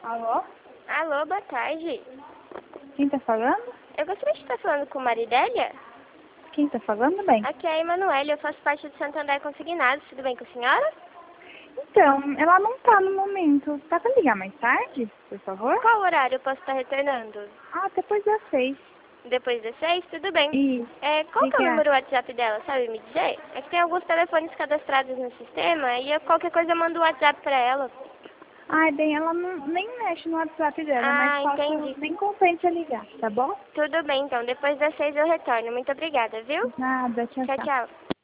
Alô? Alô, boa tarde. Quem tá falando? Eu gostaria de estar falando com Maridélia. Quem tá falando, bem? Aqui é a Emanuele, eu faço parte do Santander Consignados. Tudo bem com a senhora? Então, ela não tá no momento. Dá pra ligar mais tarde, por favor? Qual horário eu posso estar retornando? Ah, depois das 6. Depois das 6? Tudo bem. E Qual que é o que é? número WhatsApp dela, sabe me dizer? É que tem alguns telefones cadastrados no sistema e qualquer coisa eu mando o WhatsApp pra ela. Ai, bem, ela nem mexe no WhatsApp dela, mas Ah, entendi. nem compensa ligar, tá bom? Tudo bem, então. Depois das 6 eu retorno. Muito obrigada, viu? Nada, tchau, Tchau, tchau. tchau.